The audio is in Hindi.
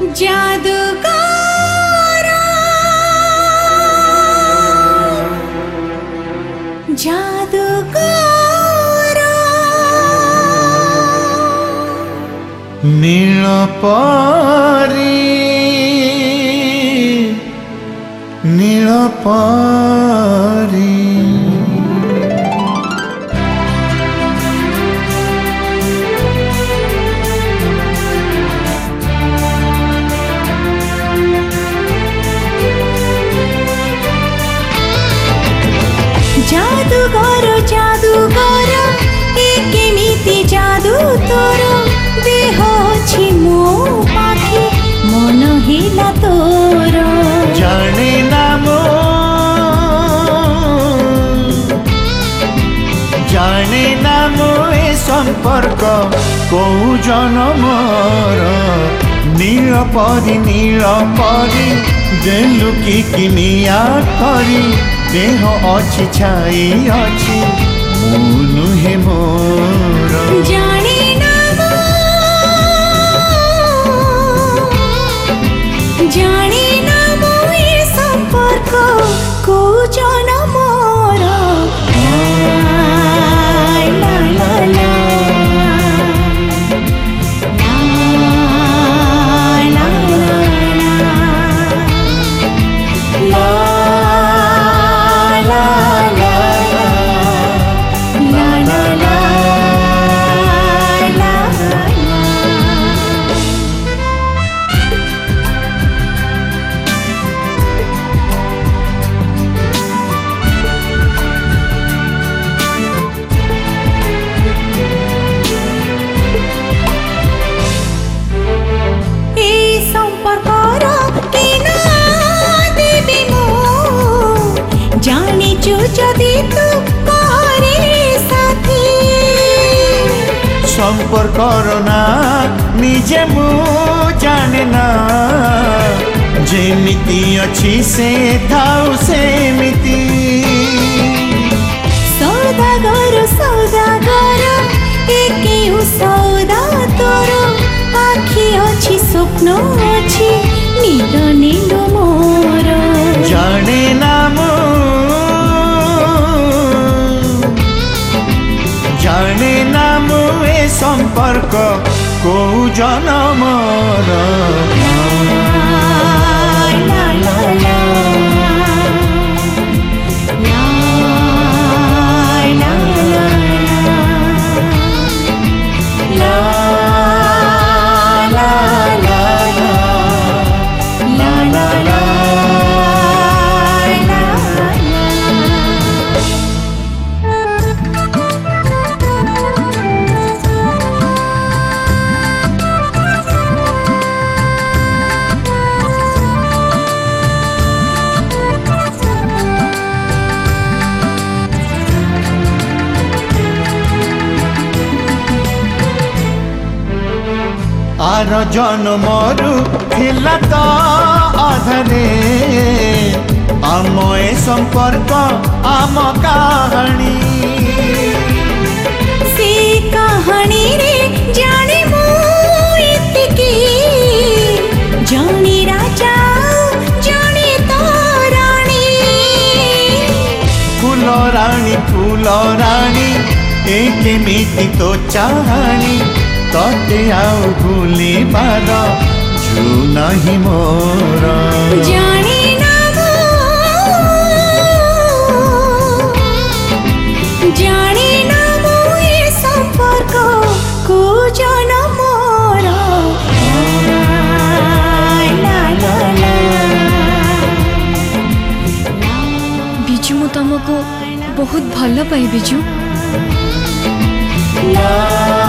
जादूगर जादूगर नीलपरी नीलपरी जादूगर जादूगर ए केमिति जादू तोर देह अछि मो पाखी मन हिला तोर जाने नाम ए संपर्क को जनमर नीलपरी नीलपरी देलु की किनिया करी देह अछि छाई अछि मु नुहे मोर जाने नाम ए संपर्क को जनमर ला ला ला जदि तू करे साथी संपर्क ना निजे मु जाने ना जेमिति अछि से थाउ सेमिति सौदागर एके सौदा तोर आखि अछि स्वप्न अछि नील नील मोर जाने नाम ए संपर्क को जनमर ला ला ला आर जन्मरु थिला तो अधरे आम ए संपर्क आम कहानी से कहानी रे जाने मु इतिकी जानी राजा जाने तो रानी फूल रानी ए केमिति तो चाहानी तते आउ भूली पार जू नहीं मोर जाने नाम ए संपर्क को जनमर बिजु मु तुमको बहुत भल पाए बिजु ला